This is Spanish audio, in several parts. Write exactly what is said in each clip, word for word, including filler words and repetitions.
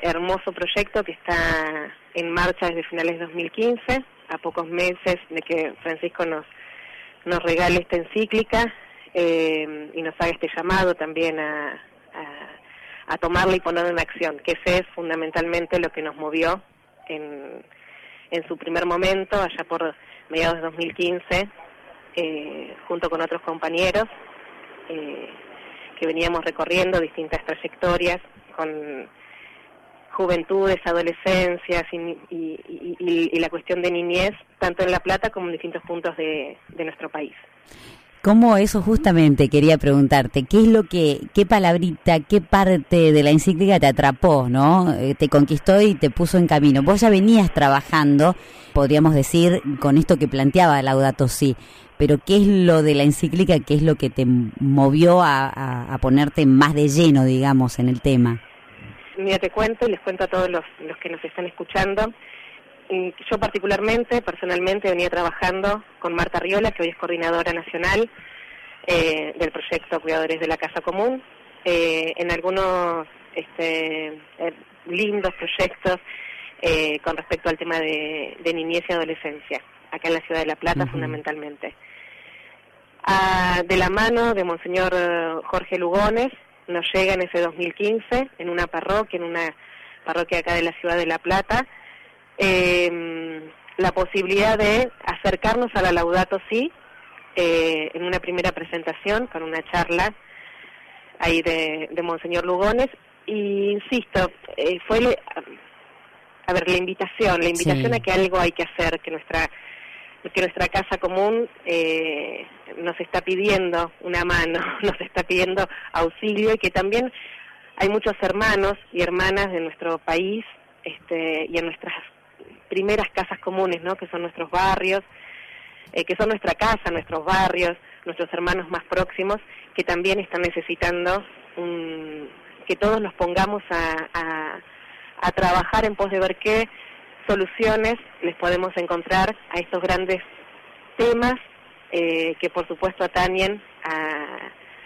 hermoso proyecto que está en marcha desde finales de dos mil quince, a pocos meses de que Francisco nos, nos regale esta encíclica eh, y nos haga este llamado también a, a, a tomarla y ponerla en acción, que ese es fundamentalmente lo que nos movió en, en su primer momento, allá por mediados de dos mil quince, eh, junto con otros compañeros, eh, que veníamos recorriendo distintas trayectorias con juventudes, adolescencias y, y, y, y la cuestión de niñez, tanto en La Plata como en distintos puntos de, de nuestro país. ¿Cómo eso justamente quería preguntarte? ¿Qué es lo que, qué palabrita, qué parte de la encíclica te atrapó, ¿no? Eh, te conquistó y te puso en camino. Vos ya venías trabajando, podríamos decir, con esto que planteaba Laudato Si, pero ¿qué es lo de la encíclica, qué es lo que te movió a, a, a ponerte más de lleno, digamos, en el tema? Mira, te cuento y les cuento a todos los, los que nos están escuchando. Yo particularmente, personalmente, venía trabajando con Marta Riola, que hoy es coordinadora nacional eh, del proyecto Cuidadores de la Casa Común, eh, en algunos este, eh, lindos proyectos eh, con respecto al tema de, de niñez y adolescencia, acá en la ciudad de La Plata, uh-huh. fundamentalmente. Ah, de la mano de Monseñor Jorge Lugones, nos llega en ese dos mil quince, en una parroquia, en una parroquia acá de la ciudad de La Plata, eh, la posibilidad de acercarnos a la Laudato Si eh, en una primera presentación, con una charla ahí de, de Monseñor Lugones, y insisto, eh, fue, le, a ver, la invitación, la invitación sí. a que algo hay que hacer, que nuestra que nuestra casa común eh, nos está pidiendo una mano, nos está pidiendo auxilio, y que también hay muchos hermanos y hermanas de nuestro país este, y en nuestras primeras casas comunes, ¿no? Que son nuestros barrios, eh, que son nuestra casa, nuestros barrios, nuestros hermanos más próximos, que también están necesitando un, que todos nos pongamos a, a, a trabajar en pos de ver qué soluciones les podemos encontrar a estos grandes temas eh, que por supuesto atañen a,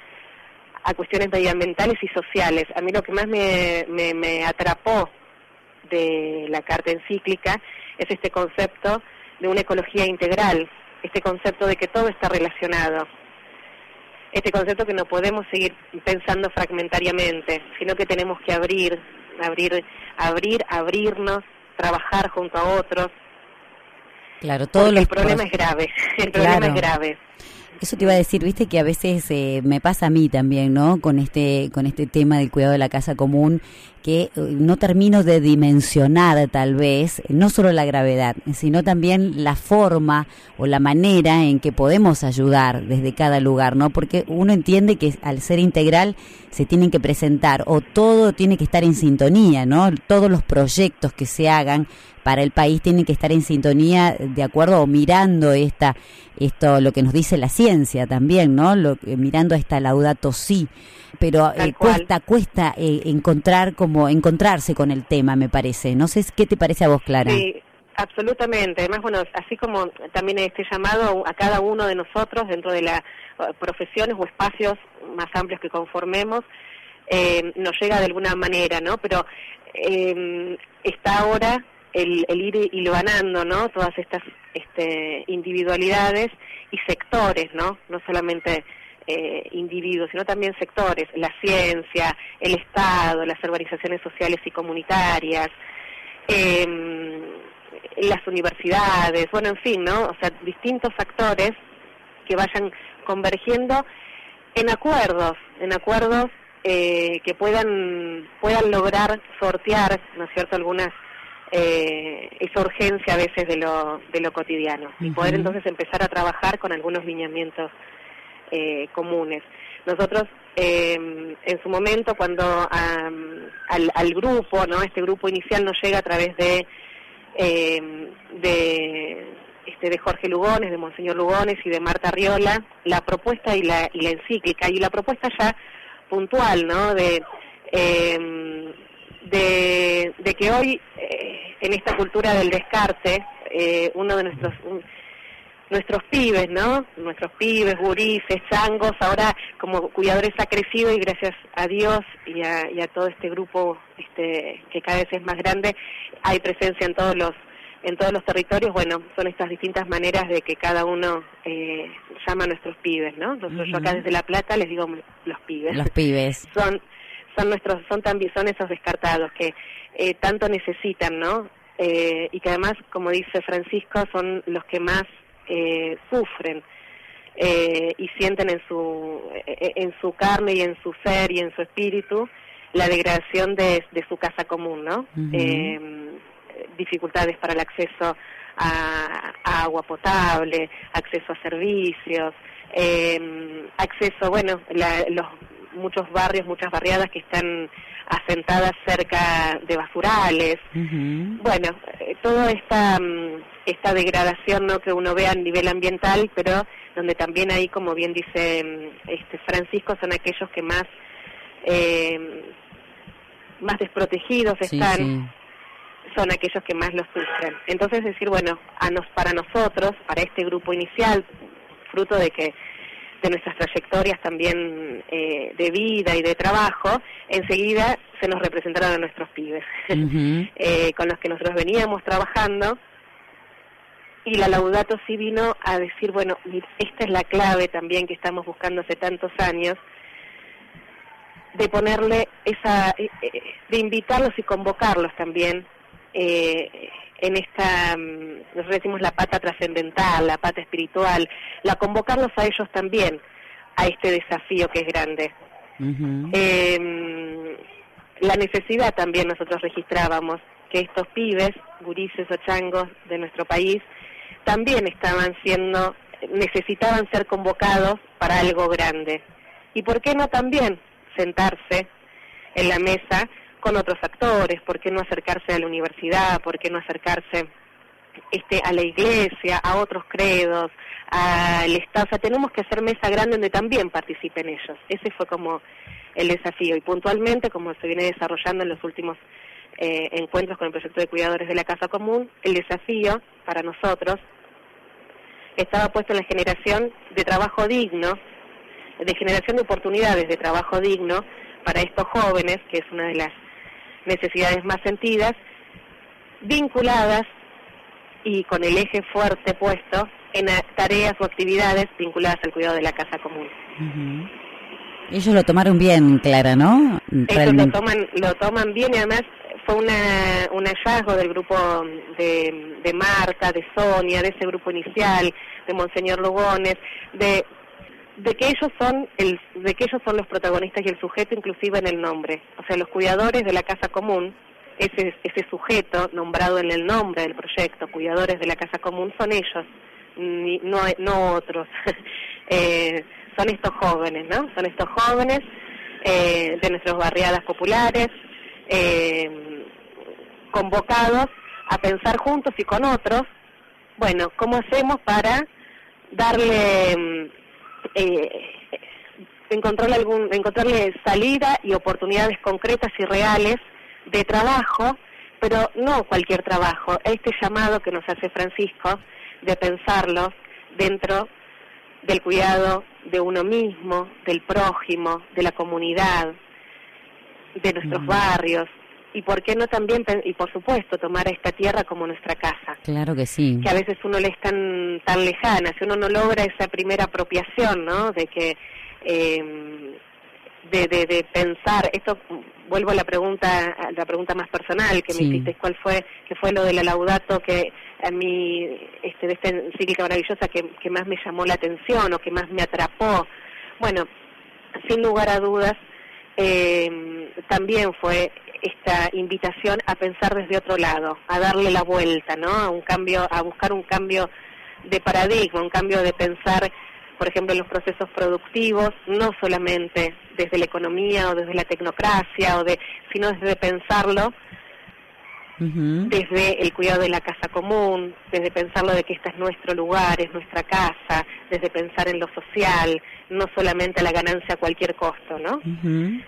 a cuestiones medioambientales y sociales. A mí lo que más me, me, me atrapó de la carta encíclica es este concepto de una ecología integral, este concepto de que todo está relacionado, este concepto que no podemos seguir pensando fragmentariamente, sino que tenemos que abrir, abrir, abrir, abrirnos, trabajar junto a otros. Claro, todo el problema es grave, el claro. problema es grave. Eso te iba a decir, viste que a veces eh, me pasa a mí también, ¿no? Con este con este tema del cuidado de la casa común, que no termino de dimensionar tal vez, no solo la gravedad, sino también la forma o la manera en que podemos ayudar desde cada lugar, ¿no? Porque uno entiende que al ser integral se tienen que presentar, o todo tiene que estar en sintonía, ¿no? Todos los proyectos que se hagan para el país tienen que estar en sintonía de acuerdo o mirando esta esto lo que nos dice la ciencia también, ¿no? Lo, eh, mirando a esta Laudato Si, pero eh, cuesta cuesta eh, encontrar como encontrarse con el tema, me parece. No sé qué te parece a vos, Clara. Sí, absolutamente. Además, bueno, así como también este llamado a cada uno de nosotros dentro de las uh, profesiones o espacios más amplios que conformemos, eh, nos llega de alguna manera, ¿no? Pero eh, está ahora El, el ir hilvanando, ¿no? Todas estas este, individualidades y sectores, ¿no? No solamente eh, individuos, sino también sectores, la ciencia, el Estado, las organizaciones sociales y comunitarias, eh, las universidades, bueno, en fin, ¿no? O sea, distintos actores que vayan convergiendo en acuerdos, en acuerdos eh, que puedan puedan lograr sortear, ¿no es cierto?, algunas Eh, esa urgencia a veces de lo de lo cotidiano, uh-huh. y poder entonces empezar a trabajar con algunos lineamientos eh, comunes. Nosotros eh, en su momento, cuando um, al, al grupo, no, este grupo inicial nos llega a través de eh, de este de Jorge Lugones, de Monseñor Lugones y de Marta Riola, la propuesta y la y la encíclica, y la propuesta ya puntual, ¿no? De eh, de, de que hoy eh, en esta cultura del descarte, eh, uno de nuestros un, nuestros pibes, ¿no? Nuestros pibes, gurises, changos, ahora como cuidadores ha crecido, y gracias a Dios y a, y a todo este grupo este, que cada vez es más grande, hay presencia en todos los en todos los territorios. Bueno, son estas distintas maneras de que cada uno eh, llama a nuestros pibes, ¿no? Nosotros, uh-huh. Yo acá desde La Plata les digo los pibes. Los pibes. Son son nuestros son también son esos descartados que eh, tanto necesitan, ¿no? Eh, y que además, como dice Francisco, son los que más eh, sufren eh, y sienten en su en su carne y en su ser y en su espíritu la degradación de, de su casa común, ¿no? Uh-huh. Eh, dificultades para el acceso a, a agua potable, acceso a servicios, eh, acceso, bueno, la, los muchos barrios, muchas barriadas que están asentadas cerca de basurales. Uh-huh. Bueno, eh, toda esta esta degradación, ¿no?, que uno ve a nivel ambiental, pero donde también ahí, como bien dice este Francisco, son aquellos que más eh, más desprotegidos están. Sí, sí. Son aquellos que más lo sufren. Entonces decir, bueno, a nos, para nosotros, para este grupo inicial, fruto de que de nuestras trayectorias también eh, de vida y de trabajo, enseguida se nos representaron a nuestros pibes, uh-huh. eh, con los que nosotros veníamos trabajando, y la Laudato sí vino a decir, bueno, esta es la clave también que estamos buscando hace tantos años, de ponerle esa, de invitarlos y convocarlos también Eh, en esta, nosotros decimos la pata trascendental, la pata espiritual, la convocarlos a ellos también, a este desafío que es grande. Uh-huh. Eh, la necesidad también nosotros registrábamos, que estos pibes, gurises o changos de nuestro país, también estaban siendo, necesitaban ser convocados para algo grande. ¿Y por qué no también sentarse en la mesa con otros actores? ¿Por qué no acercarse a la universidad? ¿Por qué no acercarse este, a la iglesia, a otros credos, al Estado? O sea, tenemos que hacer mesa grande donde también participen ellos. Ese fue como el desafío. Y puntualmente, como se viene desarrollando en los últimos eh, encuentros con el proyecto de cuidadores de la Casa Común, el desafío para nosotros estaba puesto en la generación de trabajo digno, de generación de oportunidades de trabajo digno para estos jóvenes, que es una de las necesidades más sentidas, vinculadas y con el eje fuerte puesto en tareas o actividades vinculadas al cuidado de la casa común. Uh-huh. Ellos lo tomaron bien, Clara, ¿no? Ellos lo toman, lo toman bien, y además fue una, un hallazgo del grupo de, de Marta, de Sonia, de ese grupo inicial, de Monseñor Lugones, de de que ellos son el de que ellos son los protagonistas y el sujeto inclusive en el nombre. O sea, los cuidadores de la casa común, ese ese sujeto nombrado en el nombre del proyecto, cuidadores de la casa común, son ellos, ni, no no otros. eh, son estos jóvenes, ¿no? Son estos jóvenes eh, de nuestras barriadas populares, eh, convocados a pensar juntos y con otros, bueno, ¿cómo hacemos para darle Eh, encontrarle algún, encontrarle salida y oportunidades concretas y reales de trabajo, pero no cualquier trabajo, este llamado que nos hace Francisco de pensarlo dentro del cuidado de uno mismo, del prójimo, de la comunidad, de nuestros mm. barrios, y por qué no también, y por supuesto, tomar a esta tierra como nuestra casa. Claro que sí. Que a veces uno le es tan, tan lejana, si uno no logra esa primera apropiación, ¿no? De que, eh, de, de, de pensar, esto, vuelvo a la pregunta, a la pregunta más personal que sí. me hiciste, ¿cuál fue, qué fue lo de la Laudato que a mí, este, de esta encíclica maravillosa que, que más me llamó la atención o que más me atrapó? Bueno, sin lugar a dudas, eh, también fue esta invitación a pensar desde otro lado, a darle la vuelta, ¿no? A un cambio, a buscar un cambio de paradigma, un cambio de pensar, por ejemplo, en los procesos productivos, no solamente desde la economía o desde la tecnocracia, o de, sino desde pensarlo uh-huh. desde el cuidado de la casa común, desde pensarlo de que este es nuestro lugar, es nuestra casa, desde pensar en lo social, no solamente la ganancia a cualquier costo, ¿no? Uh-huh.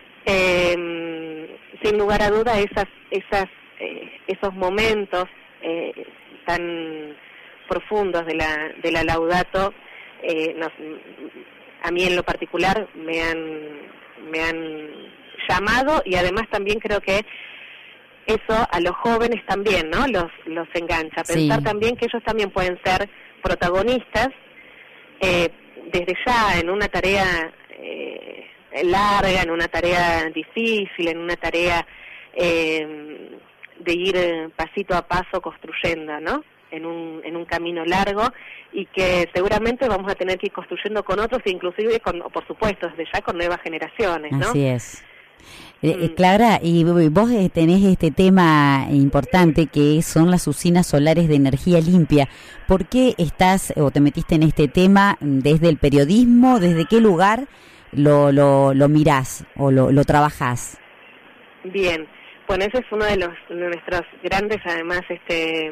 Eh, sin lugar a duda, esas, esas, eh, esos momentos eh, tan profundos de la, de la Laudato, eh, nos, a mí en lo particular me han, me han llamado, y además también creo que eso a los jóvenes también, ¿no? Los, los engancha. Pensar sí. también que ellos también pueden ser protagonistas eh, desde ya en una tarea eh, larga, en una tarea difícil, en una tarea eh, de ir pasito a paso construyendo, ¿no? En un, en un camino largo y que seguramente vamos a tener que ir construyendo con otros, inclusive, con, por supuesto, desde ya con nuevas generaciones, ¿no? Así es. Eh, Clara, y vos tenés este tema importante que son las usinas solares de energía limpia. ¿Por qué estás o te metiste en este tema desde el periodismo? ¿Desde qué lugar lo, lo, lo mirás o lo, lo trabajás? Bien, bueno, ese es uno de, los, de nuestros grandes, además, este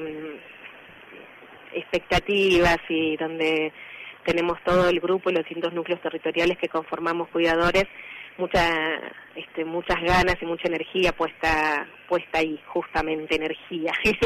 expectativas y donde tenemos todo el grupo y los distintos núcleos territoriales que conformamos Cuidadores, mucha este, muchas ganas y mucha energía puesta puesta ahí, justamente energía.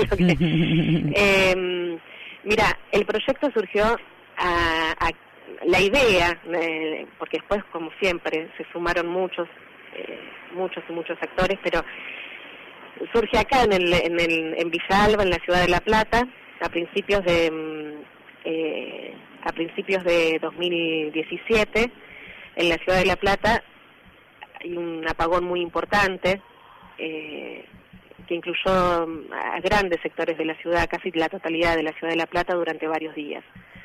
eh, mira, el proyecto surgió a, a la idea, eh, porque después, como siempre, se sumaron muchos, eh, muchos y muchos actores, pero surge acá en el, en el en Villa Alba, en la ciudad de La Plata, a principios de eh, a principios de dos mil diecisiete. En la ciudad de La Plata hay un apagón muy importante eh, que incluyó a grandes sectores de la ciudad, casi la totalidad de la ciudad de La Plata, durante varios días.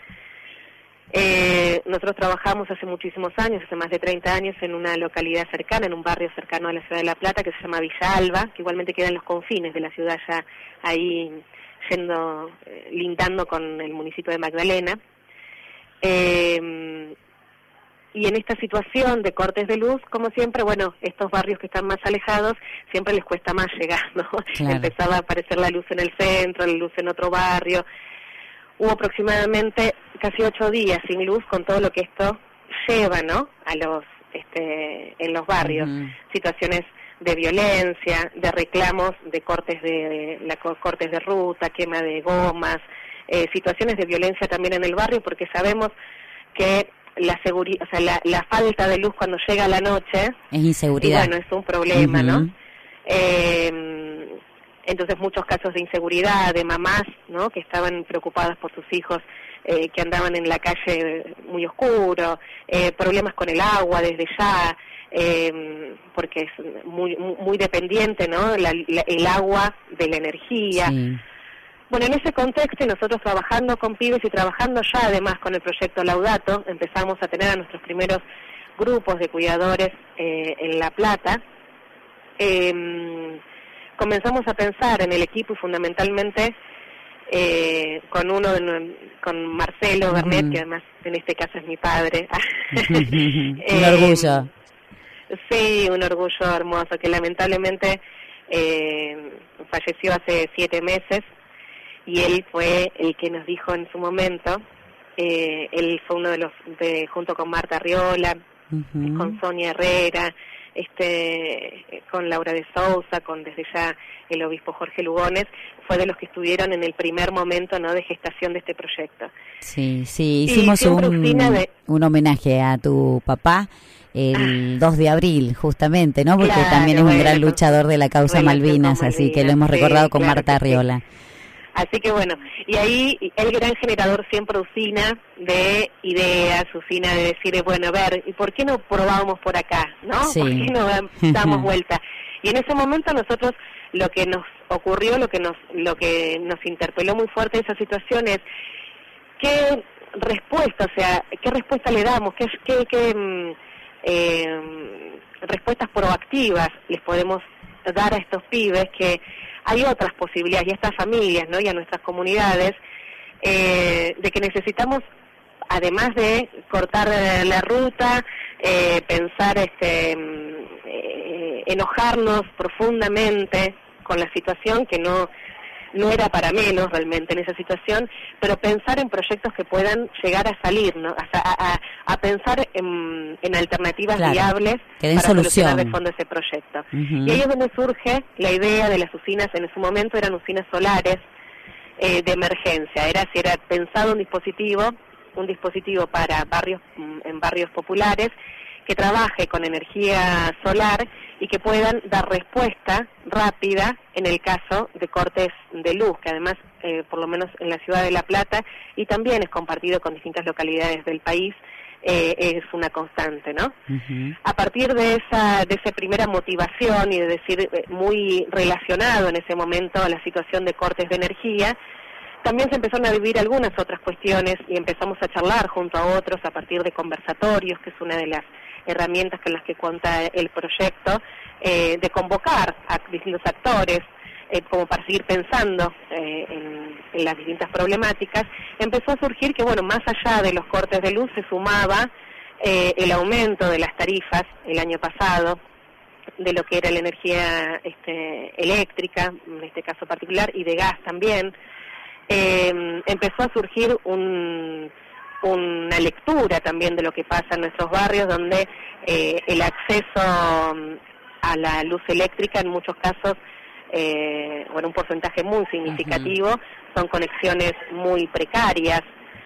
Eh, nosotros trabajamos hace muchísimos años, hace más de treinta años, en una localidad cercana, en un barrio cercano a la ciudad de La Plata, que se llama Villa Alba, que igualmente queda en los confines de la ciudad, ya ahí yendo, eh, lindando con el municipio de Magdalena. Eh, y en esta situación de cortes de luz, como siempre, bueno, estos barrios que están más alejados, siempre les cuesta más llegar, ¿no? Claro. Empezaba a aparecer la luz en el centro, la luz en otro barrio. Hubo aproximadamente casi ocho días sin luz, con todo lo que esto lleva, ¿no? A los, este, en los barrios, uh-huh. Situaciones de violencia, de reclamos, de cortes de, de la, cortes de ruta, quema de gomas, eh, situaciones de violencia también en el barrio, porque sabemos que la seguridad, o sea, la, la falta de luz cuando llega la noche es inseguridad. Y bueno, es un problema, uh-huh. ¿no? Eh, entonces muchos casos de inseguridad, de mamás, ¿no? Que estaban preocupadas por sus hijos, eh, que andaban en la calle muy oscuro, eh, problemas con el agua desde ya. Eh, porque es muy muy dependiente, ¿no? La, la, el agua de la energía. Sí. Bueno, en ese contexto, y nosotros trabajando con pibes y trabajando ya además con el proyecto Laudato, empezamos a tener a nuestros primeros grupos de cuidadores eh, en La Plata. Eh, comenzamos a pensar en el equipo y fundamentalmente eh, con uno de, con Marcelo Bernet, uh-huh. que además en este caso es mi padre. Un orgullo. Sí, un orgullo hermoso, que lamentablemente eh, falleció hace siete meses, y él fue el que nos dijo en su momento, eh, él fue uno de los, de, junto con Marta Arriola, uh-huh. con Sonia Herrera, este, con Laura de Sousa, con desde ya el obispo Jorge Lugones, fue de los que estuvieron en el primer momento, ¿no?, de gestación de este proyecto. Sí, sí, hicimos un, de... un homenaje a tu papá el dos de abril, justamente, ¿no? Porque claro, también es un bueno, gran luchador de la causa de Malvinas, Malvinas, así que lo hemos recordado sí, con claro Marta Arriola. Sí. Así que bueno, y ahí el gran generador siempre usina de ideas, usina de decir, bueno, a ver, ¿y por qué no probamos por acá, no? Sí. ¿Por qué no damos vuelta? Y en ese momento nosotros, lo que nos ocurrió, lo que nos lo que nos interpeló muy fuerte en esa situación es, ¿qué respuesta, o sea, qué respuesta le damos? ¿Qué, qué, qué eh, respuestas proactivas les podemos dar a estos pibes? Que hay otras posibilidades, y a estas familias, ¿no?, y a nuestras comunidades, eh, de que necesitamos, además de cortar la ruta, eh, pensar, este, eh, enojarnos profundamente con la situación, que no no era para menos realmente en esa situación, pero pensar en proyectos que puedan llegar a salir, ¿no? A, a, a pensar en, en alternativas claro, viables para solucionar de fondo ese proyecto. Uh-huh. Y ahí es donde surge la idea de las usinas. En su momento eran usinas solares eh, de emergencia, era si era pensado un dispositivo, un dispositivo para barrios, en barrios populares, que trabaje con energía solar y que puedan dar respuesta rápida en el caso de cortes de luz, que además, eh, por lo menos en la ciudad de La Plata, y también es compartido con distintas localidades del país, eh, es una constante, ¿no? Uh-huh. A partir de esa, de esa primera motivación y de decir, eh, muy relacionado en ese momento a la situación de cortes de energía, también se empezaron a vivir algunas otras cuestiones y empezamos a charlar junto a otros a partir de conversatorios, que es una de las herramientas con las que cuenta el proyecto, eh, de convocar a distintos actores, eh, como para seguir pensando eh, en, en las distintas problemáticas. Empezó a surgir que, bueno, más allá de los cortes de luz se sumaba eh, el aumento de las tarifas el año pasado, de lo que era la energía este, eléctrica, en este caso particular, y de gas también. Eh, empezó a surgir un, una lectura también de lo que pasa en nuestros barrios, donde eh, el acceso a la luz eléctrica en muchos casos, eh, bueno, un porcentaje muy significativo, uh-huh. son conexiones muy precarias,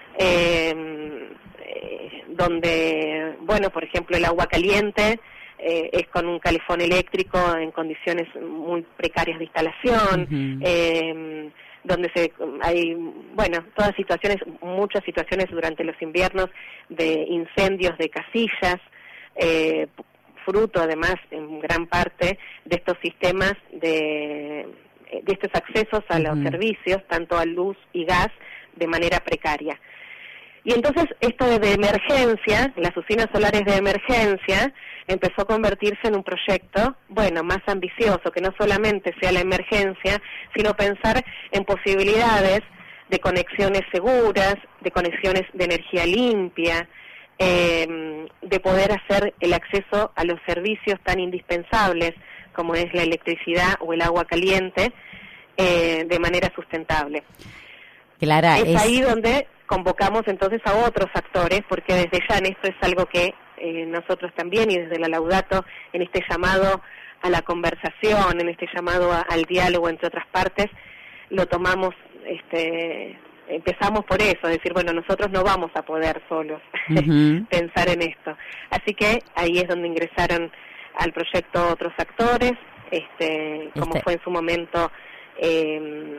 eh, eh, donde, bueno, por ejemplo, el agua caliente eh, es con un calefón eléctrico en condiciones muy precarias de instalación, uh-huh. eh, donde se hay, bueno, todas situaciones, muchas situaciones durante los inviernos de incendios de casillas, eh, fruto además en gran parte de estos sistemas de, de estos accesos a los uh-huh. servicios, tanto a luz y gas, de manera precaria. Y entonces esto de emergencia, las usinas solares de emergencia, empezó a convertirse en un proyecto, bueno, más ambicioso, que no solamente sea la emergencia, sino pensar en posibilidades de conexiones seguras, de conexiones de energía limpia, eh, de poder hacer el acceso a los servicios tan indispensables como es la electricidad o el agua caliente, eh, de manera sustentable. Clara, es, es ahí donde convocamos entonces a otros actores, porque desde ya en esto es algo que eh, nosotros también, y desde la Laudato, en este llamado a la conversación, en este llamado a, al diálogo entre otras partes, lo tomamos, este, empezamos por eso, es decir, bueno, nosotros no vamos a poder solos uh-huh. pensar en esto. Así que ahí es donde ingresaron al proyecto otros actores, este, como este. fue en su momento eh,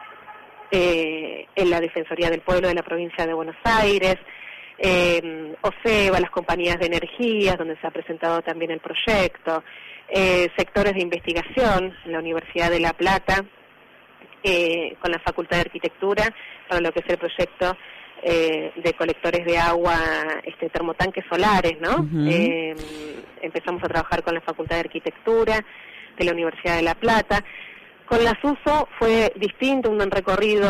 Eh, en la Defensoría del Pueblo de la Provincia de Buenos Aires, eh, OSEBA, las compañías de energías, donde se ha presentado también el proyecto, eh, sectores de investigación en la Universidad de La Plata, eh, con la Facultad de Arquitectura, para lo que es el proyecto eh, de colectores de agua, este, termotanques solares, ¿no? Uh-huh. Eh, empezamos a trabajar con la Facultad de Arquitectura de la Universidad de La Plata. Con la SUSO fue distinto, un recorrido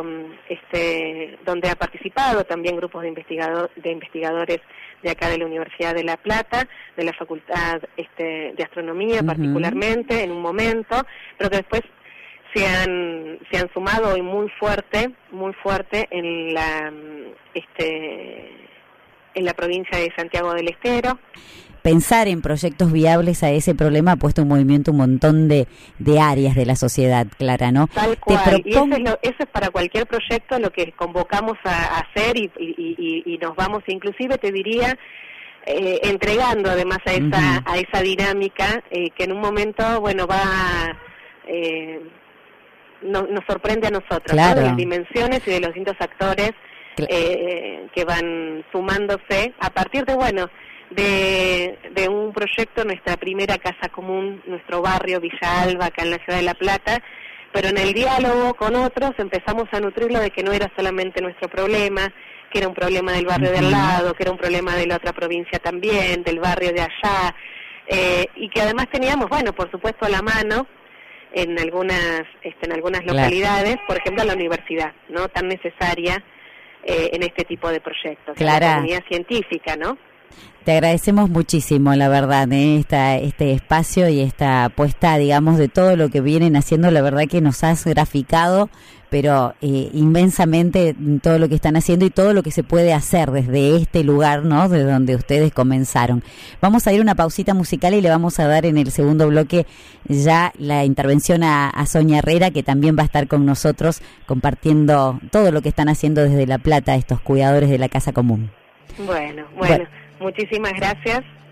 este, donde ha participado también grupos de, investigador, de investigadores de acá de la Universidad de La Plata, de la Facultad este, de Astronomía uh-huh. particularmente, en un momento, pero que después se han, se han sumado hoy muy fuerte, muy fuerte en la, este, en la provincia de Santiago del Estero. Pensar en proyectos viables a ese problema ha puesto en movimiento un montón de, de áreas de la sociedad, Clara, ¿no? Tal cual, Te propon... y eso es, lo, eso es para cualquier proyecto lo que convocamos a, a hacer y, y, y, y nos vamos, inclusive te diría, eh, entregando además a esa, uh-huh. a esa dinámica eh, que en un momento, bueno, va... Eh, no, nos sorprende a nosotros, claro. ¿no? De las dimensiones y de los distintos actores claro. eh, que van sumándose a partir de, bueno... De, de un proyecto, nuestra primera casa común, nuestro barrio Villa Alba, acá en la ciudad de La Plata, pero en el diálogo con otros empezamos a nutrirlo de que no era solamente nuestro problema, que era un problema del barrio uh-huh. de al lado, que era un problema de la otra provincia también, del barrio de allá, eh, y que además teníamos, bueno, por supuesto a la mano, en algunas, este, en algunas claro. localidades, por ejemplo la universidad, ¿no? Tan necesaria eh, en este tipo de proyectos, Clara. La comunidad científica, ¿no? Te agradecemos muchísimo, la verdad, ¿eh? Esta, este espacio y esta apuesta, digamos, de todo lo que vienen haciendo. La verdad que nos has graficado, pero eh, inmensamente todo lo que están haciendo y todo lo que se puede hacer desde este lugar, ¿no? De donde ustedes comenzaron. Vamos a ir a una pausita musical y le vamos a dar en el segundo bloque ya la intervención a, a Sonia Herrera, que también va a estar con nosotros compartiendo todo lo que están haciendo desde La Plata estos cuidadores de la casa común. Bueno, bueno. bueno. Muchísimas gracias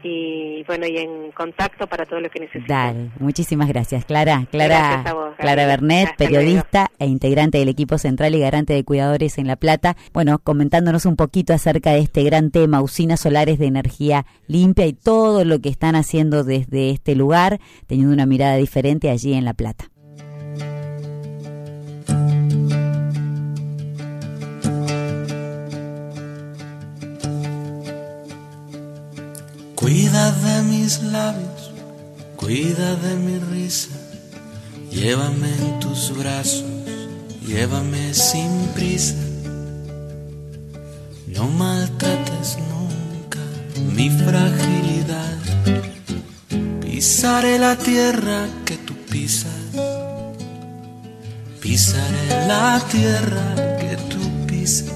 y bueno, y en contacto para todo lo que necesiten. Dale, muchísimas gracias, Clara. Clara, gracias a vos, Clara Bernet, Hasta periodista luego. e integrante del equipo central y garante de cuidadores en La Plata. Bueno, comentándonos un poquito acerca de este gran tema, usinas solares de energía limpia y todo lo que están haciendo desde este lugar, teniendo una mirada diferente allí en La Plata. Cuida de mis labios, cuida de mi risa, llévame en tus brazos, llévame sin prisa. No maltrates nunca mi fragilidad, pisaré la tierra que tú pisas, pisaré la tierra que tú pisas.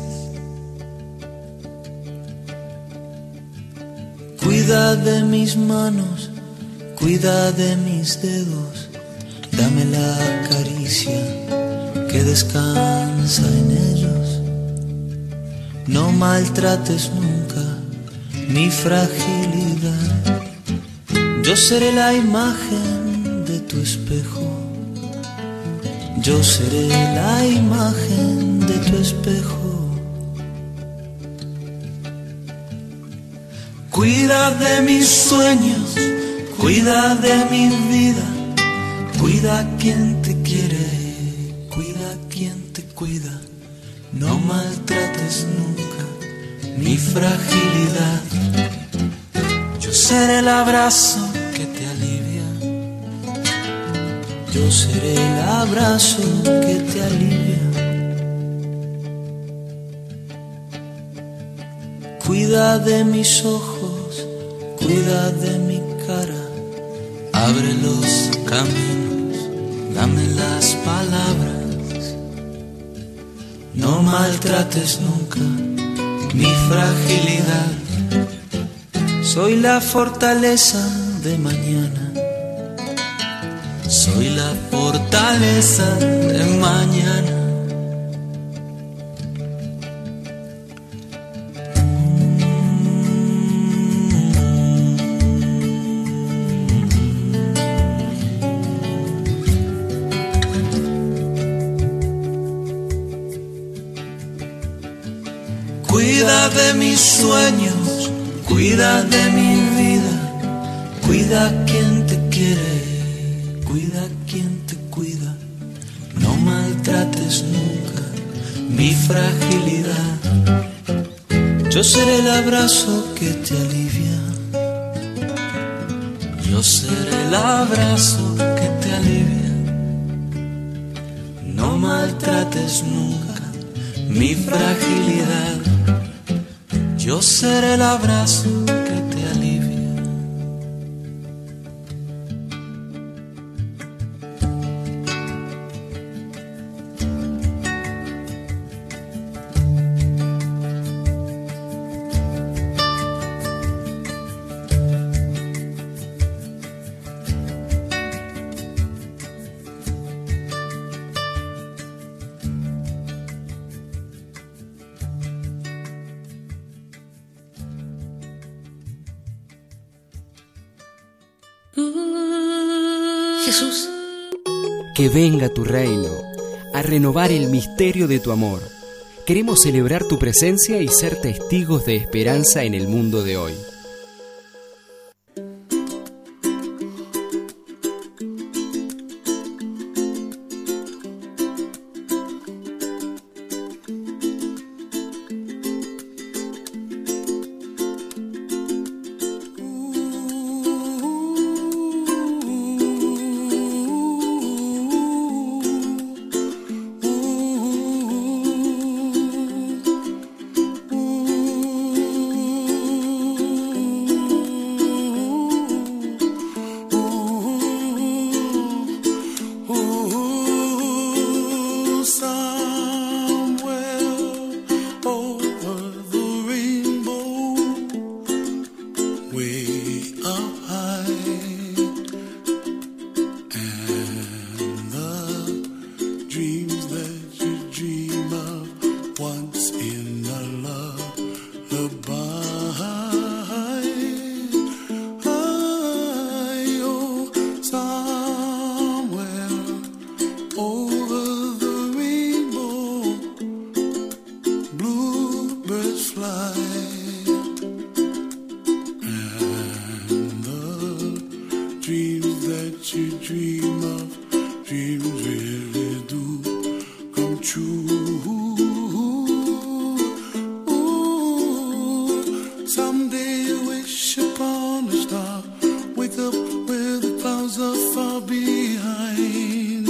Cuida de mis manos, cuida de mis dedos, dame la caricia que descansa en ellos. No maltrates nunca mi fragilidad, yo seré la imagen de tu espejo, yo seré la imagen de tu espejo. Cuida de mis sueños, cuida de mi vida, cuida a quien te quiere, cuida a quien te cuida. No maltrates nunca mi fragilidad, yo seré el abrazo que te alivia, yo seré el abrazo que te alivia. Cuida de mis ojos, cuida de mi cara, abre los caminos, dame las palabras. No maltrates nunca mi fragilidad, soy la fortaleza de mañana, soy la fortaleza de mañana. Cuida de mis sueños, cuida de mi vida, cuida a quien te quiere, cuida a quien te cuida. No maltrates nunca mi fragilidad, yo seré el abrazo que te alivia, yo seré el abrazo que te alivia. No maltrates nunca mi fragilidad, yo seré el abrazo que te alivia. Jesús, que venga tu reino, a renovar el misterio de tu amor. Queremos celebrar tu presencia y ser testigos de esperanza en el mundo de hoy. dreams really do come true. Ooh, someday you wish upon a star, wake up where the clouds are far behind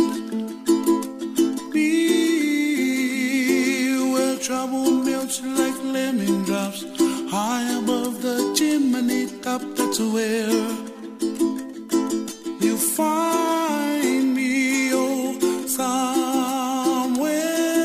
me, where trouble melts like lemon drops high above the chimney top. That's where you find me, oh, somewhere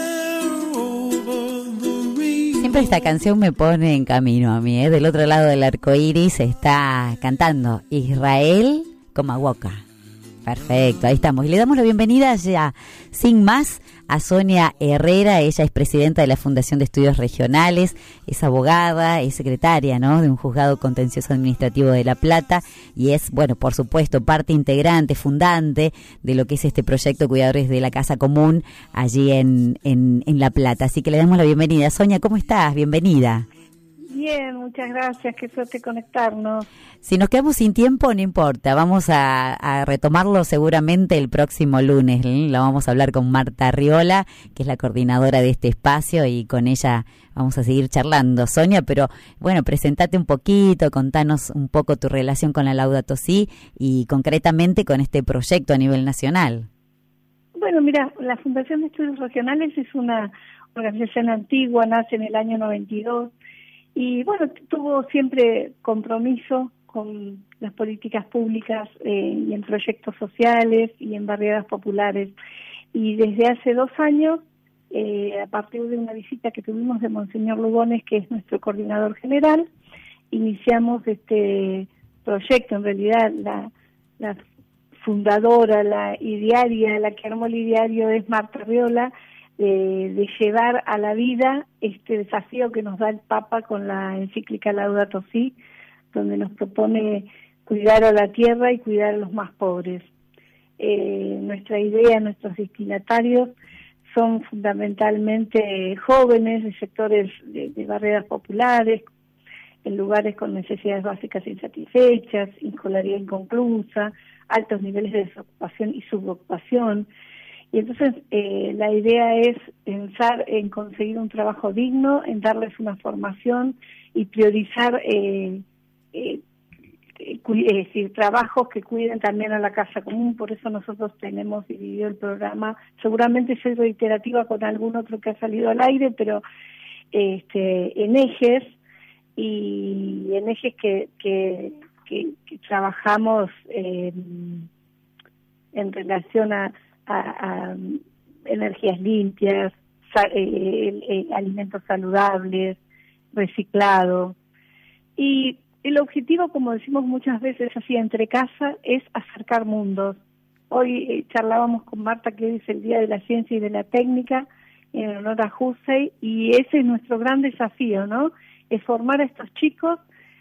over the rainbow. Siempre esta canción me pone en camino a mí, ¿eh? Del otro lado del arco iris está cantando Israel Comahuoca. Perfecto, ahí estamos. Y le damos la bienvenida ya, sin más, a Sonia Herrera. Ella es presidenta de la Fundación de Estudios Regionales, es abogada, es secretaria, ¿no?, de un juzgado contencioso administrativo de La Plata y es, bueno, por supuesto, parte integrante, fundante de lo que es este proyecto Cuidadores de la Casa Común allí en, en, en La Plata. Así que le damos la bienvenida. Sonia, ¿cómo estás? Bienvenida. Bien, muchas gracias, qué suerte conectarnos. Si nos quedamos sin tiempo, no importa, vamos a, a retomarlo seguramente el próximo lunes. Lo vamos a hablar con Marta Arriola, que es la coordinadora de este espacio, y con ella vamos a seguir charlando. Sonia, pero bueno, presentate un poquito, contanos un poco tu relación con la Laudato Si y concretamente con este proyecto a nivel nacional. Bueno, mira, la Fundación de Estudios Regionales es una organización antigua, nace en el año noventa y dos. Y bueno, tuvo siempre compromiso con las políticas públicas eh, y en proyectos sociales y en barriadas populares. Y desde hace dos años, eh, a partir de una visita que tuvimos de Monseñor Lugones, que es nuestro coordinador general, iniciamos este proyecto. En realidad, la, la fundadora, la idearia, la que armó el ideario es Marta Arriola, De, de llevar a la vida este desafío que nos da el Papa con la encíclica Laudato Si, donde nos propone cuidar a la tierra y cuidar a los más pobres. Eh, nuestra idea, nuestros destinatarios son fundamentalmente jóvenes de sectores de, de barriadas populares, en lugares con necesidades básicas insatisfechas, escolaridad inconclusa, altos niveles de desocupación y subocupación. Y entonces eh, la idea es pensar en conseguir un trabajo digno, en darles una formación y priorizar eh, eh, eh, es decir, trabajos que cuiden también a la casa común. Por eso nosotros tenemos dividido el programa. Seguramente soy reiterativa con algún otro que ha salido al aire, pero este, en ejes y en ejes que, que, que, que trabajamos eh, en relación a A, a energías limpias, sa, eh, eh, alimentos saludables, reciclado. Y el objetivo, como decimos muchas veces así entre casa, es acercar mundos. Hoy eh, charlábamos con Marta que hoy es el Día de la Ciencia y de la Técnica en honor a Hussey, y ese es nuestro gran desafío, ¿no? Es formar a estos chicos.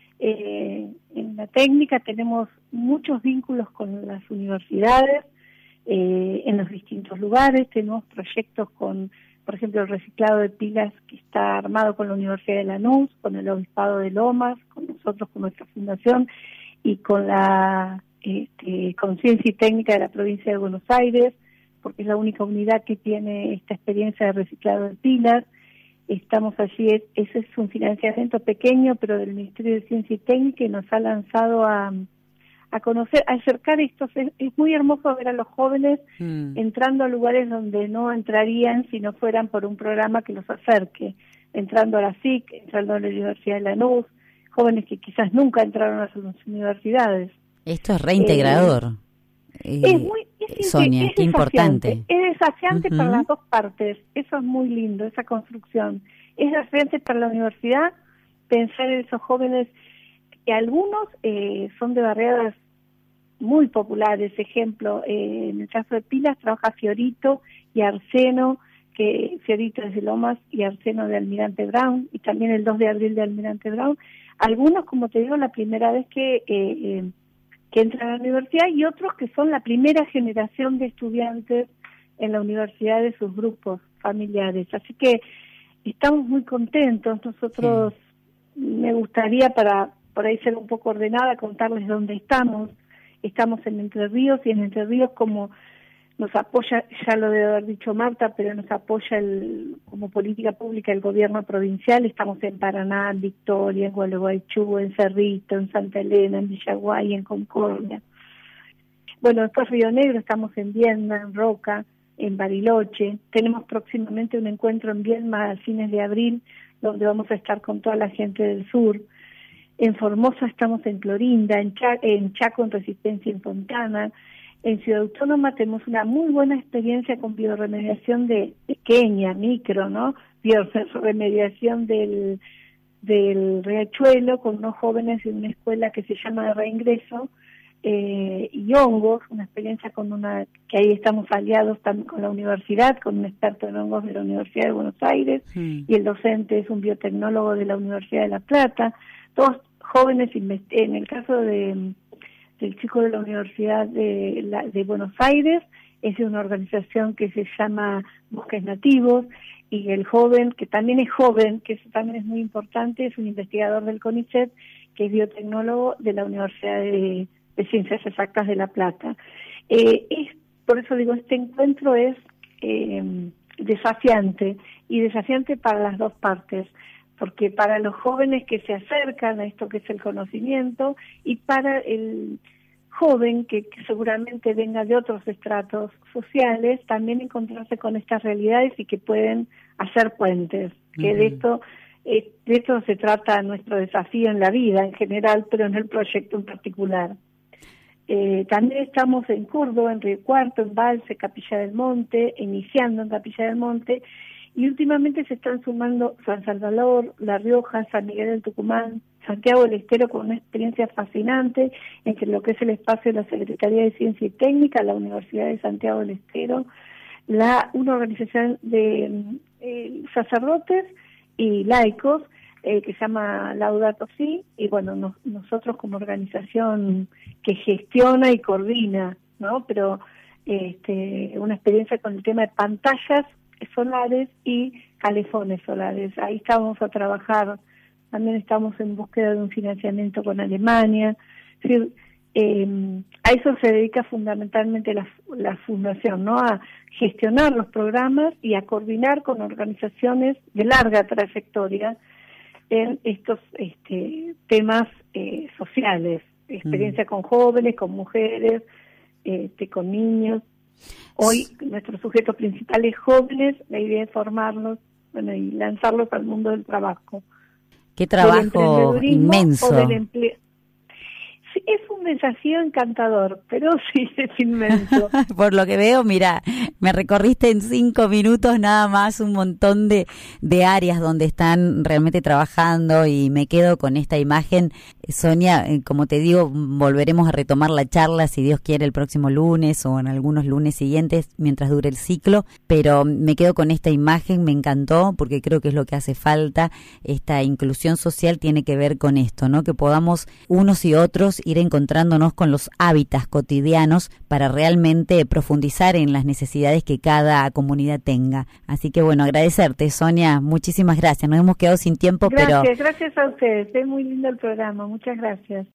Eh, en la técnica tenemos muchos vínculos con las universidades, Eh, en los distintos lugares. Tenemos proyectos con, por ejemplo, el reciclado de pilas que está armado con la Universidad de Lanús, con el Obispado de Lomas, con nosotros, con nuestra fundación, y con la este, Conciencia y Técnica de la provincia de Buenos Aires, porque es la única unidad que tiene esta experiencia de reciclado de pilas. Estamos allí, ese es un financiamiento pequeño, pero del Ministerio de Ciencia y Técnica, y nos ha lanzado a a conocer, a acercar estos. Es, es muy hermoso ver a los jóvenes mm. entrando a lugares donde no entrarían si no fueran por un programa que los acerque, entrando a la S I C, entrando a la Universidad de Lanús, jóvenes que quizás nunca entraron a sus universidades. Esto es reintegrador. Eh, es muy, es, Sonia, es qué importante. Es desafiante uh-huh. para las dos partes, eso es muy lindo, esa construcción. Es desafiante para la universidad pensar en esos jóvenes, que algunos eh, son de barriadas muy populares. Ejemplo, eh, en el caso de Pilas trabaja Fiorito y Arseno, que Fiorito es de Lomas y Arseno de Almirante Brown, y también el dos de abril de Almirante Brown. Algunos, como te digo, la primera vez que, eh, eh, que entran a la universidad, y otros que son la primera generación de estudiantes en la universidad de sus grupos familiares. Así que estamos muy contentos. Nosotros, sí. me gustaría, para por ahí ser un poco ordenada, contarles dónde estamos. Estamos en Entre Ríos, y en Entre Ríos, como nos apoya, ya lo debe haber dicho Marta, pero nos apoya el, como política pública el gobierno provincial. Estamos en Paraná, en Victoria, en Gualeguaychú, en Cerrito, en Santa Elena, en Villaguay, en Concordia. Bueno, después Río Negro, estamos en Viedma, en Roca, en Bariloche. Tenemos próximamente un encuentro en Viedma a fines de abril, donde vamos a estar con toda la gente del sur. En Formosa estamos en Clorinda, en, Cha- en Chaco en Resistencia en Fontana. En Ciudad Autónoma tenemos una muy buena experiencia con bioremediación de pequeña, micro, ¿no? Bioremediación del, del Riachuelo con unos jóvenes en una escuela que se llama de reingreso, eh, y hongos, una experiencia con una, que ahí estamos aliados también con la universidad, con un experto en hongos de la Universidad de Buenos Aires, sí. Y el docente es un biotecnólogo de la Universidad de La Plata, todos jóvenes, en el caso de del chico de la Universidad de, la, de Buenos Aires, es de una organización que se llama Bosques Nativos, y el joven, que también es joven, que eso también es muy importante, es un investigador del CONICET, que es biotecnólogo de la Universidad de, de Ciencias Exactas de La Plata. Eh, es, por eso digo, este encuentro es eh, desafiante, y desafiante para las dos partes, porque para los jóvenes que se acercan a esto que es el conocimiento, y para el joven que, que seguramente venga de otros estratos sociales, también encontrarse con estas realidades y que pueden hacer puentes, que uh-huh. de esto eh, de esto se trata nuestro desafío en la vida en general, pero en el proyecto en particular. Eh, también estamos en Córdoba, en Río Cuarto, en Valse, Capilla del Monte, iniciando en Capilla del Monte, y últimamente se están sumando San Salvador, La Rioja, San Miguel del Tucumán, Santiago del Estero, con una experiencia fascinante entre lo que es el espacio de la Secretaría de Ciencia y Técnica, la Universidad de Santiago del Estero, la una organización de eh, sacerdotes y laicos eh, que se llama Laudato Si, y bueno, nos, nosotros como organización que gestiona y coordina, ¿no? Pero este, una experiencia con el tema de pantallas solares y calefones solares. Ahí estamos a trabajar, también estamos en búsqueda de un financiamiento con Alemania. Es decir, eh, a eso se dedica fundamentalmente la, la fundación, ¿no? A gestionar los programas y a coordinar con organizaciones de larga trayectoria en estos este, temas eh, sociales, experiencia mm. con jóvenes, con mujeres, este, con niños. Hoy nuestro sujeto principal es jóvenes, la idea es formarlos, bueno, y lanzarlos al mundo del trabajo. Qué trabajo inmenso. O del empleo. Sí, es un desafío encantador, pero sí es inmenso. Por lo que veo, mira, me recorriste en cinco minutos nada más un montón de, de áreas donde están realmente trabajando, y me quedo con esta imagen. Sonia, como te digo, volveremos a retomar la charla, si Dios quiere, el próximo lunes o en algunos lunes siguientes, mientras dure el ciclo, pero me quedo con esta imagen, me encantó, porque creo que es lo que hace falta. Esta inclusión social tiene que ver con esto, ¿no? Que podamos unos y otros ir encontrándonos con los hábitats cotidianos para realmente profundizar en las necesidades que cada comunidad tenga. Así que bueno, agradecerte, Sonia, muchísimas gracias. Nos hemos quedado sin tiempo, gracias, pero... Gracias a ustedes, es muy lindo el programa, muchas gracias.